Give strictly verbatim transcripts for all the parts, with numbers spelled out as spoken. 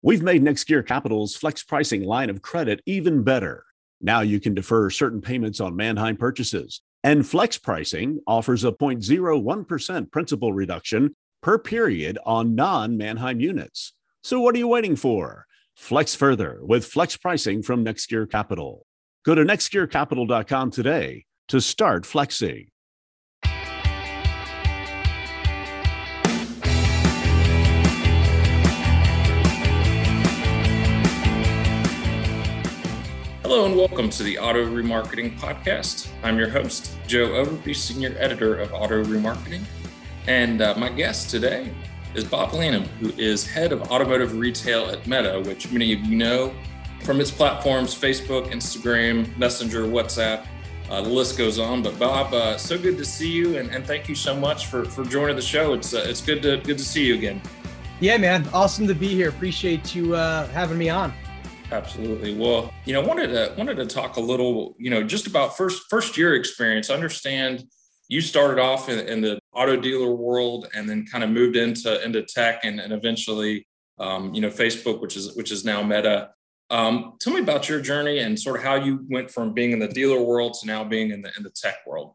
We've made NextGear Capital's flex pricing line of credit even better. Now you can defer certain payments on Manheim purchases, and flex pricing offers a zero point zero one percent principal reduction per period on non-Manheim units. So what are you waiting for? Flex further with flex pricing from NextGear Capital. Go to next gear capital dot com today to start flexing. Hello and welcome to the Auto Remarketing Podcast. I'm your host, Joe Overby, Senior Editor of Auto Remarketing. And uh, my guest today is Bob Lanham, who is Head of Automotive Retail at Meta, which many of you know from its platforms, Facebook, Instagram, Messenger, WhatsApp, uh, the list goes on. But Bob, uh, so good to see you, and, and thank you so much for, for joining the show. It's uh, it's good to good to see you again. Yeah, man. Awesome to be here. Appreciate you uh, having me on. Absolutely. Well, you know, wanted to wanted to talk a little, you know, just about first first year experience. I understand you started off in, in the auto dealer world and then kind of moved into into tech and, and eventually, um, you know, Facebook, which is which is now Meta. Um, tell me about your journey and sort of how you went from being in the dealer world to now being in the in the tech world.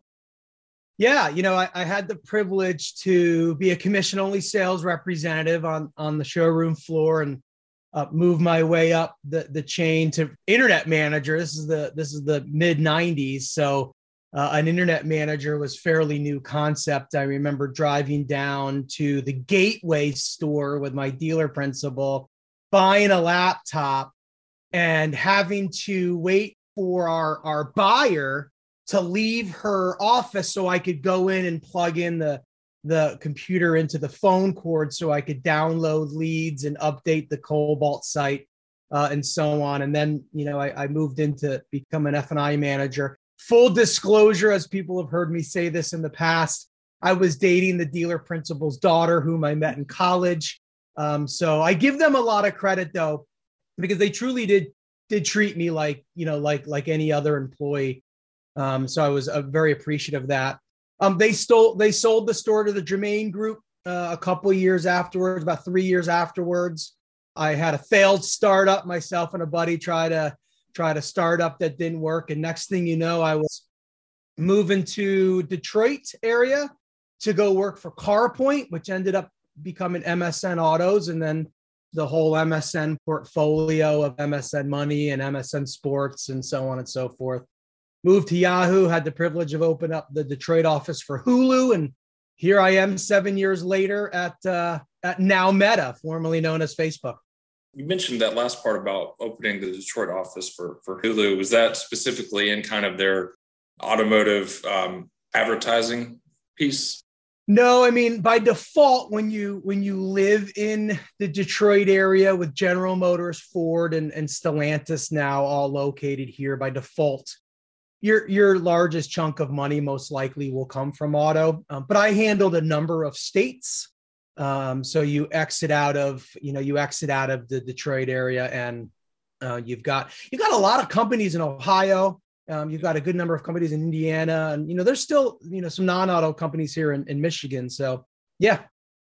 Yeah, you know, I, I had the privilege to be a commission only sales representative on on the showroom floor and Uh, move my way up the, the chain to internet manager. This is the this is the mid nineties. So uh, an internet manager was fairly new concept. I remember driving down to the Gateway store with my dealer principal, buying a laptop and having to wait for our, our buyer to leave her office so I could go in and plug in the the computer into the phone cord so I could download leads and update the Cobalt site uh, and so on. And then, you know, I, I moved into become an F and I manager. Full disclosure, as people have heard me say this in the past, I was dating the dealer principal's daughter, whom I met in college. Um, so I give them a lot of credit though, because they truly did did treat me like, you know, like like any other employee. Um, so I was uh, very appreciative of that. Um, they stole, they sold the store to the Germain Group uh, a couple of years afterwards, about three years afterwards. I had a failed startup. Myself and a buddy try to try to start up that didn't work. And next thing you know, I was moving to Detroit area to go work for CarPoint, which ended up becoming M S N Autos, and then the whole M S N portfolio of M S N Money and M S N Sports and so on and so forth. Moved to Yahoo, had the privilege of opening up the Detroit office for Hulu. And here I am seven years later at uh, at now Meta, formerly known as Facebook. You mentioned that last part about opening the Detroit office for, for Hulu. Was that specifically in kind of their automotive um, advertising piece? No, I mean, by default, when you when you live in the Detroit area with General Motors, Ford, and, and Stellantis now all located here, by default, Your your largest chunk of money most likely will come from auto, um, but I handled a number of states. Um, so you exit out of you know you exit out of the Detroit area, and uh, you've got you've got a lot of companies in Ohio. Um, you've got a good number of companies in Indiana, and you know there's still you know some non-auto companies here in, in Michigan. So yeah.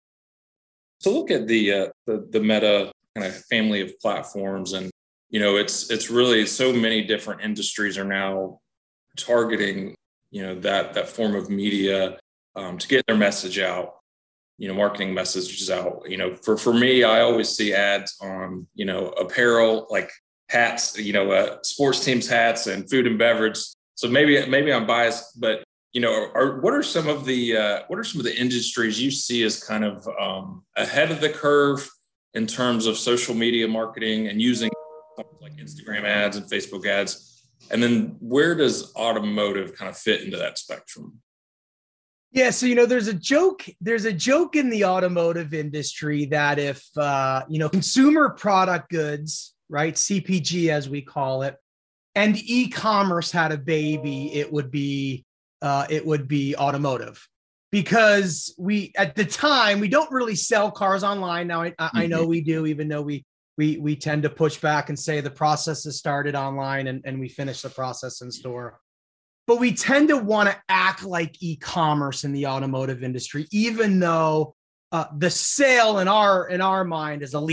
So look at the uh, the the Meta kind of family of platforms, and you know it's it's really so many different industries are now targeting, you know, that that form of media um, to get their message out, you know, marketing messages out. You know, for for me, I always see ads on, you know, apparel, like hats, you know, uh, sports teams hats and food and beverage. So maybe maybe I'm biased, but you know, are, what are some of the uh, what are some of the industries you see as kind of um, ahead of the curve in terms of social media marketing and using like Instagram ads and Facebook ads? And then where does automotive kind of fit into that spectrum? Yeah, so, you know, there's a joke, there's a joke in the automotive industry that if, uh, you know, consumer product goods, right, C P G as we call it, and e-commerce had a baby, it would be, uh, it would be automotive. Because we, at the time, we don't really sell cars online. Now, I, I know we do, even though we, We we tend to push back and say the process is started online and, and we finish the process in store. But we tend to want to act like e-commerce in the automotive industry, even though uh, the sale in our in our mind is a lead,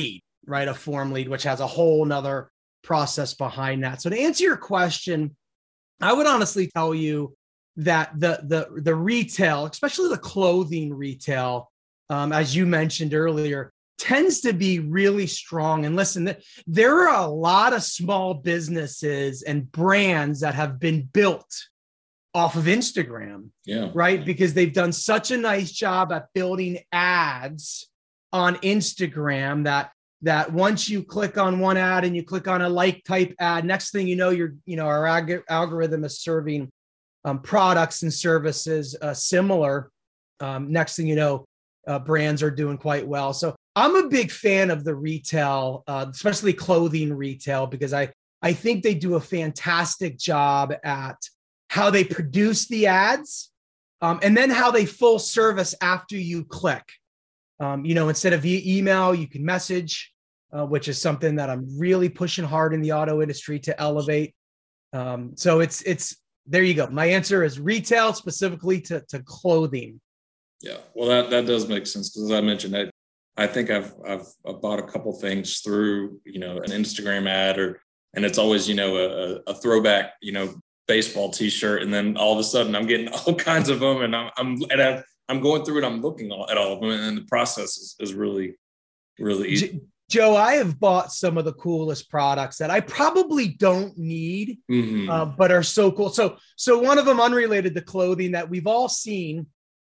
right? A form lead, which has a whole nother process behind that. So to answer your question, I would honestly tell you that the the the retail, especially the clothing retail, um, as you mentioned earlier, tends to be really strong. And listen, there are a lot of small businesses and brands that have been built off of Instagram, yeah, right? Because they've done such a nice job at building ads on Instagram that that once you click on one ad and you click on a like type ad, next thing you know, you're, you know, our ag- algorithm is serving um, products and services uh, similar. Um, next thing you know, uh, brands are doing quite well. So I'm a big fan of the retail, uh, especially clothing retail, because I, I think they do a fantastic job at how they produce the ads um, and then how they full service after you click. Um, you know, instead of e- email, you can message. Uh, which is something that I'm really pushing hard in the auto industry to elevate. Um, so it's, it's, there you go. My answer is retail, specifically to, to clothing. Yeah. Well, that, that does make sense. Because as I mentioned, I, I think I've, I've, I've bought a couple things through, you know, an Instagram ad or, and it's always, you know, a, a throwback, you know, baseball t-shirt. And then all of a sudden I'm getting all kinds of them and I'm, I'm, and I'm, I'm going through it. I'm looking at all of them. And the process is, is really, really easy. Joe, I have bought some of the coolest products that I probably don't need, mm-hmm. uh, but are so cool. So, so one of them unrelated to clothing that we've all seen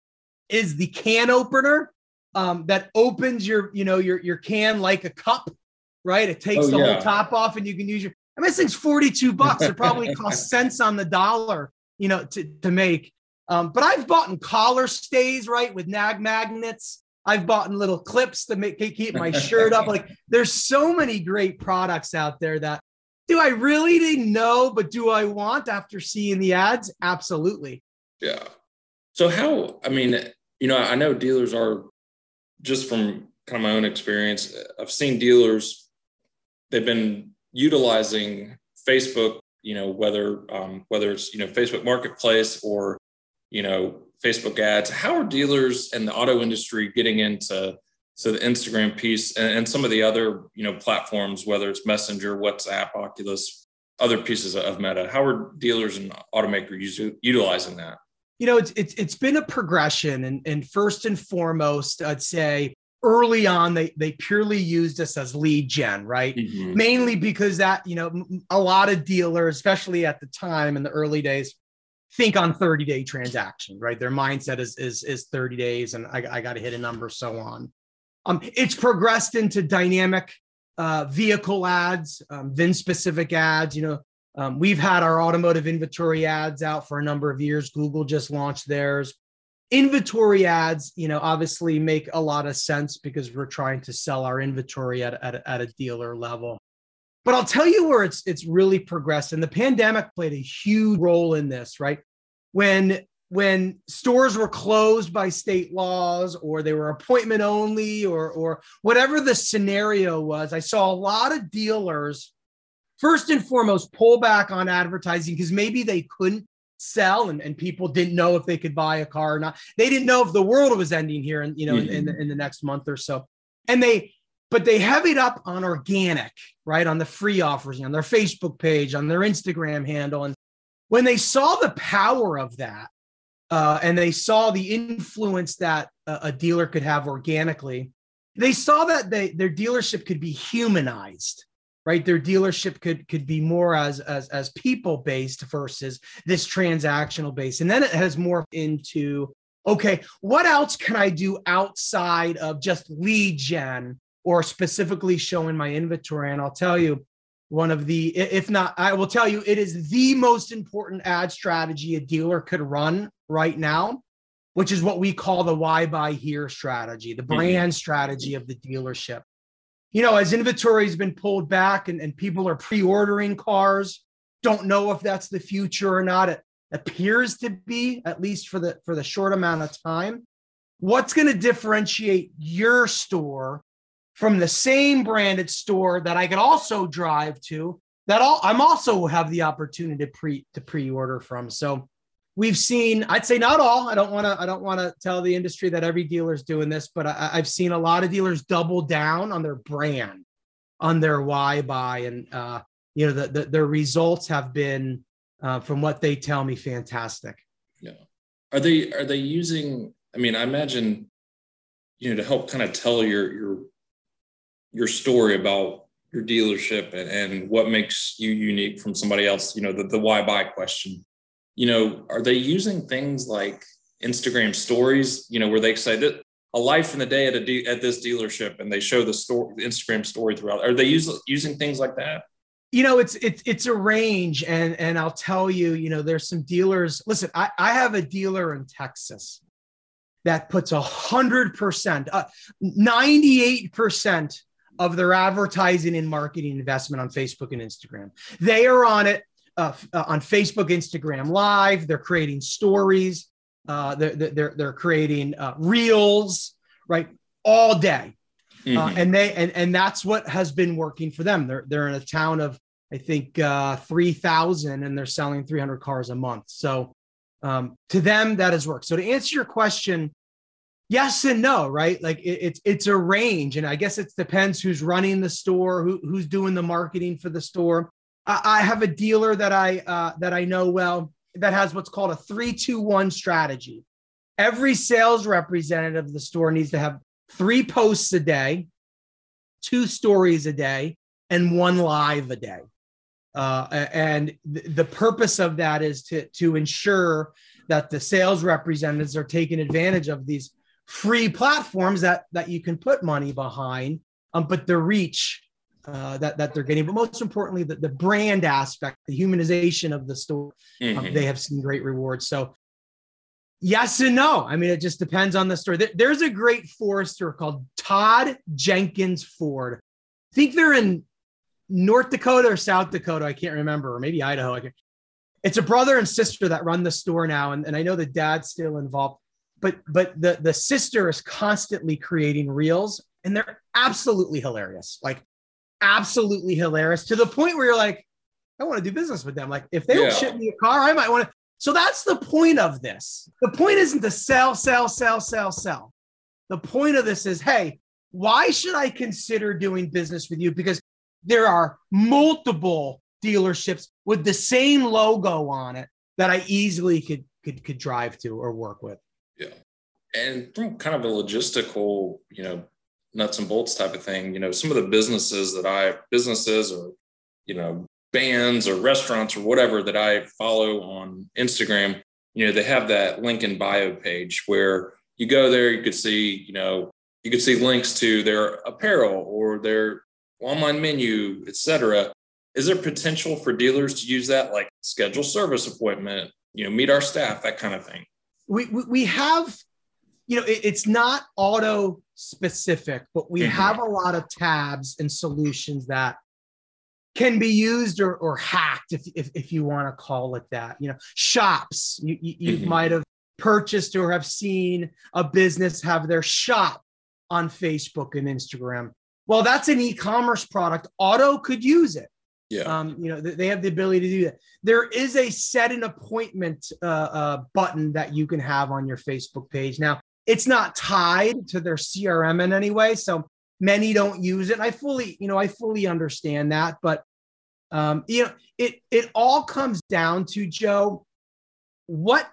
is the can opener um, that opens your, you know, your, your can like a cup, right? It takes oh, the yeah. whole top off and you can use your, I mean, this thing's forty-two bucks. It probably costs cents on the dollar, you know, to, to make. Um, but I've bought in collar stays, right? With nag magnets. I've bought in little clips to make keep my shirt up. Like there's so many great products out there that do I really didn't know, but do I want after seeing the ads? Absolutely. Yeah. So how, I mean, you know, I know dealers are just from kind of my own experience. I've seen dealers, they've been utilizing Facebook, you know, whether, um, whether it's, you know, Facebook Marketplace or, you know, Facebook ads. How are dealers and the auto industry getting into so the Instagram piece and, and some of the other, you know, platforms, whether it's Messenger, WhatsApp, Oculus, other pieces of Meta? How are dealers and automakers utilizing that? You know, it's it's it's been a progression, and and first and foremost, I'd say early on they they purely used us as lead gen, right? Mm-hmm. Mainly because that, you know, a lot of dealers, especially at the time in the early days, think on thirty day transaction, right? Their mindset is, is, is thirty days and I, I got to hit a number, so on. Um, it's progressed into dynamic uh, vehicle ads, um, V I N specific ads. You know, um, we've had our automotive inventory ads out for a number of years. Google just launched theirs. Inventory ads, you know, obviously make a lot of sense because we're trying to sell our inventory at, at, at a dealer level. But I'll tell you where it's it's really progressed. And the pandemic played a huge role in this, right? When, when stores were closed by state laws or they were appointment only or, or whatever the scenario was, I saw a lot of dealers, first and foremost, pull back on advertising because maybe they couldn't sell and, and people didn't know if they could buy a car or not. They didn't know if the world was ending here and, you know, mm-hmm. in, in, the, in the next month or so. And they, But they heavied up on organic, right? On the free offers, on their Facebook page, on their Instagram handle. And when they saw the power of that, uh, and they saw the influence that a, a dealer could have organically, they saw that they, their dealership could be humanized, right? Their dealership could, could be more as, as, as people-based versus this transactional base. And then it has morphed into, okay, what else can I do outside of just lead gen or specifically showing my inventory? And I'll tell you, one of the, if not, I will tell you, it is the most important ad strategy a dealer could run right now, which is what we call the why buy here strategy, the brand mm-hmm. strategy of the dealership. You know, as inventory has been pulled back and, and people are pre-ordering cars, don't know if that's the future or not. It appears to be, at least for the, for the short amount of time. What's going to differentiate your store from the same branded store that I could also drive to, that all, I'm also have the opportunity to pre to pre-order from. So we've seen, I'd say not all, I don't want to, I don't want to tell the industry that every dealer is doing this, but I, I've seen a lot of dealers double down on their brand, on their why buy. And, uh, you know, the, the, the results have been, uh, from what they tell me, fantastic. Yeah. Are they, are they using, I mean, I imagine, you know, to help kind of tell your, your, your story about your dealership and, and what makes you unique from somebody else, you know, the, the why buy question, you know, are they using things like Instagram stories, you know, where they say that a life in the day at a de- at this dealership, and they show the story, the Instagram story throughout? Are they use, using things like that? You know, it's it's it's a range, and and I'll tell you, you know, there's some dealers. Listen, I, I have a dealer in Texas that puts a hundred percent, ninety-eight percent of their advertising and marketing investment on Facebook and Instagram. They are on it uh, uh, on Facebook, Instagram Live. They're creating stories. Uh, they're, they're, they're creating uh, reels, right? All day. Mm-hmm. Uh, and they, and, and that's what has been working for them. They're, they're in a town of, I think, uh, three thousand, and they're selling three hundred cars a month. So um, to them, that has worked. So to answer your question, yes and no, right? Like it, it's, it's a range. And I guess it depends who's running the store, who, who's doing the marketing for the store. I, I have a dealer that I, uh, that I know well, that has what's called a three, two, one strategy. Every sales representative of the store needs to have three posts a day, two stories a day, and one live a day. Uh, and th- the purpose of that is to, to ensure that the sales representatives are taking advantage of these free platforms that, that you can put money behind, um, but the reach Uh, that, that they're getting, but most importantly, the, the brand aspect, the humanization of the store, mm-hmm. um, they have seen great rewards. So yes and no. I mean, it just depends on the store. There, there's a great Forester called Todd Jenkins Ford. I think they're in North Dakota or South Dakota. I can't remember, or maybe Idaho. I can, it's a brother and sister that run the store now. And, and I know the dad's still involved, but, but the, the sister is constantly creating reels, and they're absolutely hilarious. Like, absolutely hilarious, to the point where you're like, I want to do business with them. Like, if they yeah. don't ship me a car, I might want to. So that's the point of this. The point isn't to sell, sell, sell, sell, sell. The point of this is, hey, why should I consider doing business with you? Because there are multiple dealerships with the same logo on it that I easily could could could drive to or work with. Yeah. And from kind of a logistical, you know, nuts and bolts type of thing, you know, some of the businesses that I, businesses or, you know, bands or restaurants or whatever that I follow on Instagram, you know, they have that link in bio page where you go there, you could see, you know, you could see links to their apparel or their online menu, et cetera. Is there potential for dealers to use that, like schedule service appointment, you know, meet our staff, that kind of thing? We, we, we have, you know, it, it's not auto specific, but we mm-hmm. have a lot of tabs and solutions that can be used or, or hacked, if, if, if you want to call it that. You know, shops, you, you, you mm-hmm. might have purchased or have seen a business have their shop on Facebook and Instagram. Well, that's an e-commerce product. Auto could use it. Yeah. Um, you know, they have the ability to do that. There is a set an appointment uh, uh, button that you can have on your Facebook page. Now, it's not tied to their C R M in any way, so many don't use it. And I fully, you know, I fully understand that, but um, you know, it it all comes down to, Joe, what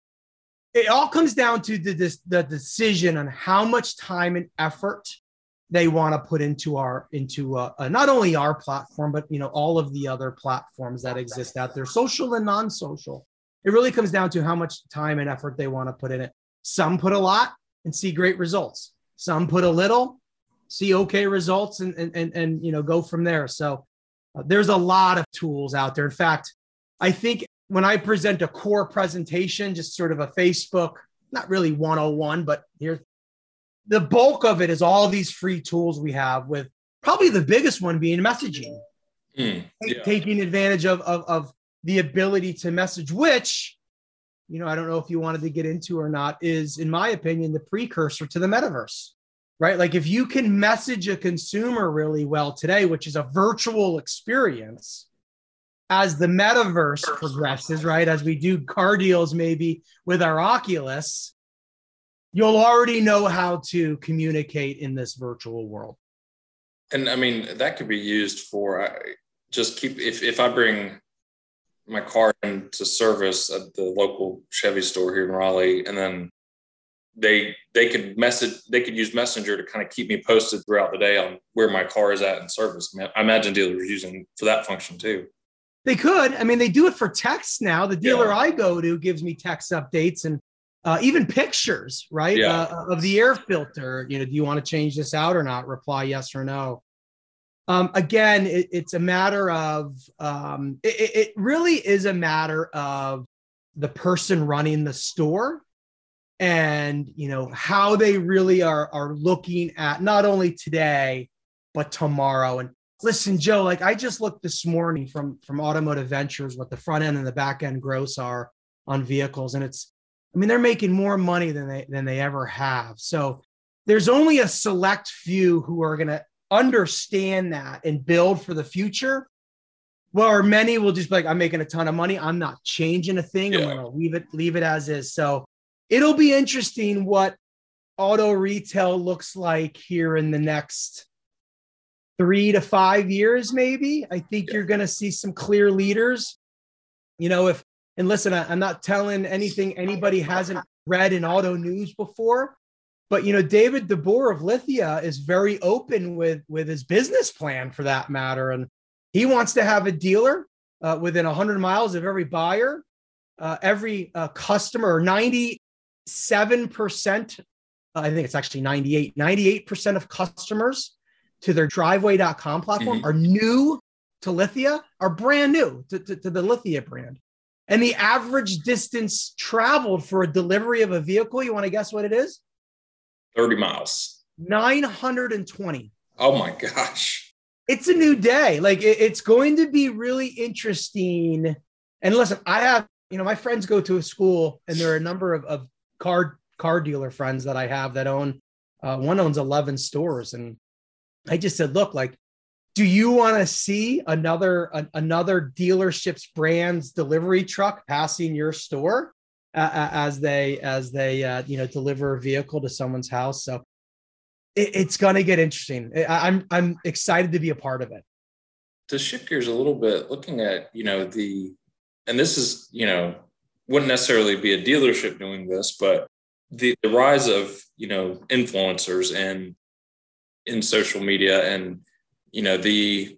it all comes down to the this, the decision on how much time and effort they want to put into our into uh, uh, not only our platform, but you know, all of the other platforms that exist out there, social and non-social. It really comes down to how much time and effort they want to put in it. Some put a lot and see great results. Some put a little, see okay results, and and and, and you know, go from there. So uh, there's a lot of tools out there. In fact, I think when I present a core presentation, just sort of a Facebook, not really one oh one, but here, the bulk of it is all of these free tools we have, with probably the biggest one being messaging, mm, yeah. taking advantage of, of, of the ability to message, which, you know, I don't know if you wanted to get into or not, is, in my opinion, the precursor to the metaverse, right? Like, if you can message a consumer really well today, which is a virtual experience, as the metaverse progresses, right? As we do car deals, maybe with our Oculus, you'll already know how to communicate in this virtual world. And I mean, that could be used for uh, just keep, if, if I bring my car into service at the local Chevy store here in Raleigh, and then they, they could message, they could use Messenger to kind of keep me posted throughout the day on where my car is at in service. I, mean, I imagine dealers are using for that function too. They could. I mean, they do it for text now. The dealer Yeah. I go to gives me text updates and uh, even pictures, right? Yeah. Uh, of the air filter. You know, do you want to change this out or not? Reply yes or no. Um, again, it, it's a matter of, um, it, it really is a matter of the person running the store and, you know, how they really are, are looking at not only today, but tomorrow. And listen, Joe, like I just looked this morning from, from Automotive Ventures, what the front end and the back end gross are on vehicles. And it's, I mean, they're making more money than they, than they ever have. So there's only a select few who are going to understand that and build for the future. Well, or many will just be like, I'm making a ton of money. I'm not changing a thing. Yeah. I'm going to leave it, leave it as is. So it'll be interesting what auto retail looks like here in the next three to five years, maybe. I think Yeah. you're going to see some clear leaders. You know, if, and listen, I, I'm not telling anything anybody hasn't read in auto news before, but, you know, David DeBoer of Lithia is very open with, with his business plan for that matter. And he wants to have a dealer uh, within one hundred miles of every buyer, uh, every uh, customer, ninety-seven percent, I think it's actually ninety-eight, ninety-eight percent of customers to their driveway dot com platform Mm-hmm. are new to Lithia, are brand new to, to, to the Lithia brand. And the average distance traveled for a delivery of a vehicle, you want to guess what it is? thirty miles. nine hundred twenty. Oh my gosh. It's a new day. Like it, it's going to be really interesting. And listen, I have, you know, my friends go to a school and there are a number of, of car, car dealer friends that I have that own, uh, one owns eleven stores. And I just said, look, like, do you want to see another, a, another dealership's brand's delivery truck passing your store uh, as they, as they, uh, you know, deliver a vehicle to someone's house? So it, it's going to get interesting. I, I'm, I'm excited to be a part of it. To shift gears a little bit, looking at, you know, the, and this is, you know, wouldn't necessarily be a dealership doing this, but the, the rise of, you know, influencers and in social media and, you know, the,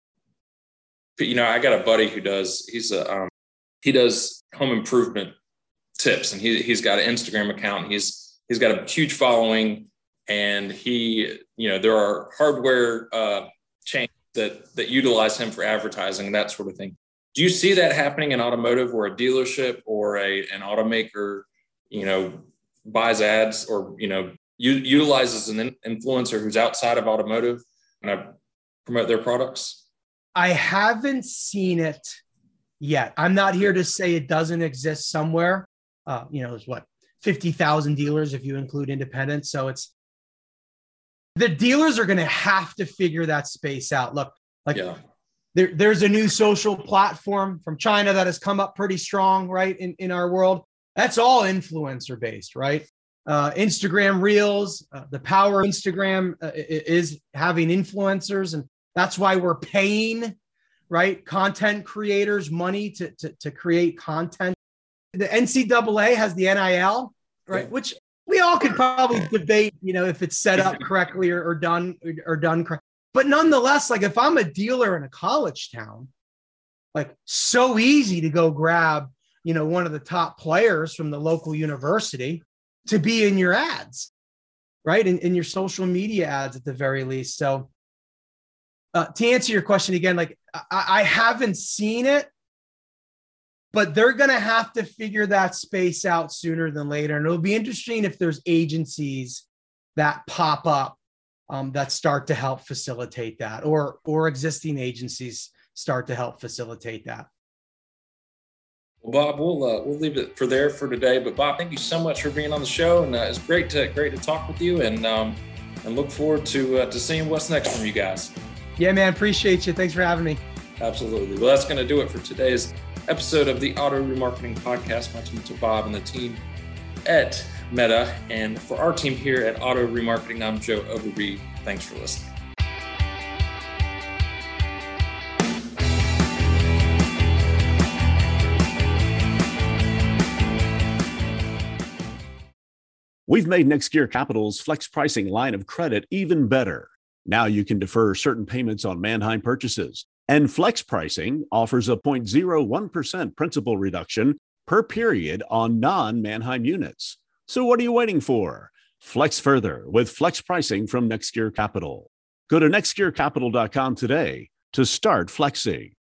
you know, I got a buddy who does, he's a, um, he does home improvement tips and he, he's got an Instagram account. He's, he's got a huge following and he, you know, there are hardware uh, chains that, that utilize him for advertising and that sort of thing. Do you see that happening in automotive where a dealership or a, an automaker, you know, buys ads or, you know, u- utilizes an influencer who's outside of automotive and I promote their products? I haven't seen it yet. I'm not here to say it doesn't exist somewhere. Uh, you know, there's what, fifty thousand dealers if you include independents. So it's, the dealers are going to have to figure that space out. Look, like Yeah. there, there's a new social platform from China that has come up pretty strong, right, in, in our world. That's all influencer based, right? Uh, Instagram Reels, uh, the power of Instagram uh, is having influencers. And that's why we're paying, right, content creators money to, to, to create content. The N C double A has the N I L, right, Yeah. which we all could probably debate, you know, if it's set up correctly or, or done or, or done correct. But nonetheless, like if I'm a dealer in a college town, like so easy to go grab, you know, one of the top players from the local university to be in your ads, right? In, in your social media ads at the very least. So uh, to answer your question again, like I, I haven't seen it, but they're going to have to figure that space out sooner than later. And it'll be interesting if there's agencies that pop up um, that start to help facilitate that, or, or existing agencies start to help facilitate that. Well, Bob, we'll uh, we'll leave it for there for today. But Bob, thank you so much for being on the show, and uh, it's great to great to talk with you, and um, and look forward to uh, to seeing what's next from you guys. Yeah, man, appreciate you. Thanks for having me. Absolutely. Well, that's going to do it for today's episode of the Auto Remarketing Podcast. My team to Bob and the team at Meta, and for our team here at Auto Remarketing, I'm Joe Overby. Thanks for listening. We've made NextGear Capital's flex pricing line of credit even better. Now you can defer certain payments on Manheim purchases, and flex pricing offers a zero point zero one percent principal reduction per period on non-Manheim units. So what are you waiting for? Flex further with flex pricing from NextGear Capital. Go to next gear capital dot com today to start flexing.